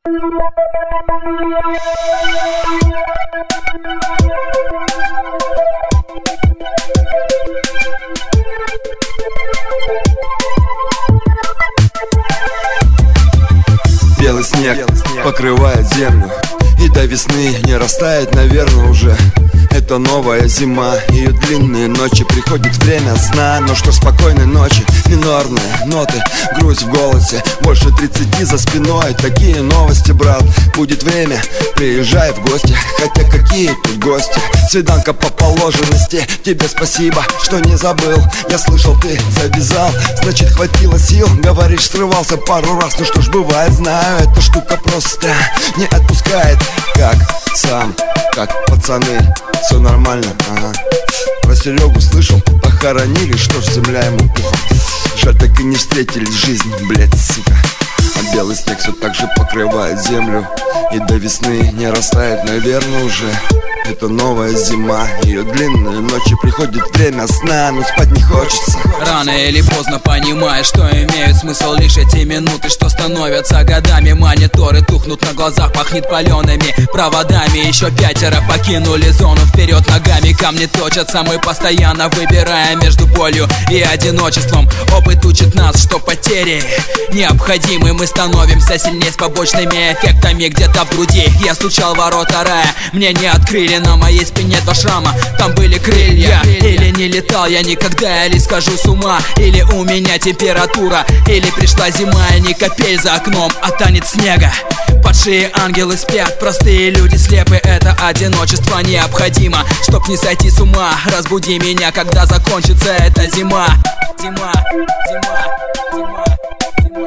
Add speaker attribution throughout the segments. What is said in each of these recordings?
Speaker 1: Белый снег покрывает землю, и до весны не растает, наверное, уже. Это новая зима, ее длинные ночи, приходит время сна. Ну что ж, спокойной ночи, минорные ноты, грусть в голосе, больше 30 за спиной. Такие новости, брат, будет время, приезжай в гости. Хотя какие тут гости, свиданка по положенности. Тебе спасибо, что не забыл, я слышал, ты завязал, значит хватило сил. Говоришь, срывался пару раз, ну что ж, бывает, знаю, эта штука просто не отпускает. Как сам, как пацаны, все нормально, ага. Про Серегу слышал, похоронили, что ж, земля ему пухом. Жаль, так и не встретились, жизнь, блядь, сука. А белый снег все так же покрывает землю, и до весны не растает, наверное, уже. Это новая зима, ее длинные ночи, приходит время сна, но спать не хочется.
Speaker 2: Рано или поздно понимаешь, что имеют смысл лишь эти минуты, что становятся годами. Мониторы тухнут на глазах, пахнет палеными проводами. Еще 5 покинули зону, вперед ногами камни точатся. Мы постоянно выбираем между болью и одиночеством. Опыт учит нас, что потери необходимы. Мы становимся сильнее с побочными эффектами где-то в груди. Я стучал в ворота рая, мне не открыли. На моей спине 2 шрама, там были крылья. Или не летал я никогда, или схожу с ума, или у меня температура, или пришла зима и не капель за окном, а танец снега. Падшие ангелы спят, простые люди слепы. Это одиночество необходимо, чтоб не сойти с ума. Разбуди меня, когда закончится эта зима. Зима, зима, зима, зима.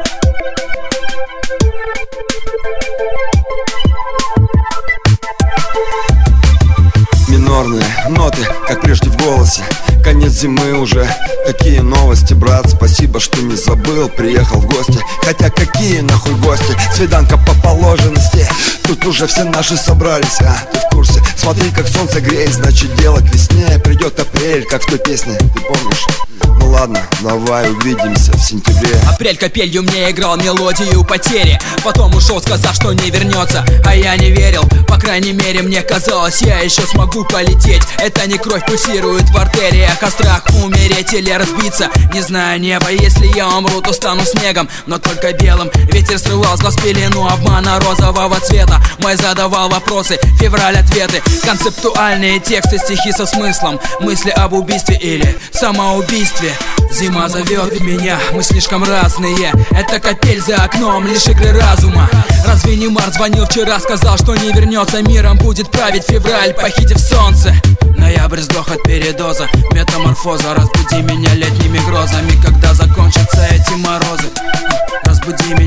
Speaker 1: Минорные ноты, как прежде в голосе. Конец зимы уже, такие новости, брат. Спасибо, что не забыл, приехал в гости. Хотя какие нахуй гости, свиданка по положенности. Тут уже все наши собрались, а ты в курсе. Смотри, как солнце греет, значит дело к весне. Придет апрель, как в той песне, ты помнишь? Ну ладно, давай увидимся в сентябре.
Speaker 2: Апрель капелью мне играл мелодию потери, потом ушел, сказав, что не вернется. А я не верил, по крайней мере мне казалось, я еще смогу полететь. Это не кровь пульсирует в артериях, а страх умереть или разбиться. Не знаю неба, если я умру, то стану снегом, но только белым. Ветер срывал с глаз пелену обмана розового цвета. Мой задавал вопросы, февраль ответы. Концептуальные тексты, стихи со смыслом. Мысли об убийстве или самоубийстве. Зима зовет меня, мы слишком разные. Это капель за окном, лишь игры разума. Разве не Март звонил вчера, сказал, что не вернется, миром будет править февраль, похитив солнце. Ноябрь, сдох от передоза, метаморфоза. Разбуди меня летними грозами, когда закончатся эти морозы. Разбуди меня.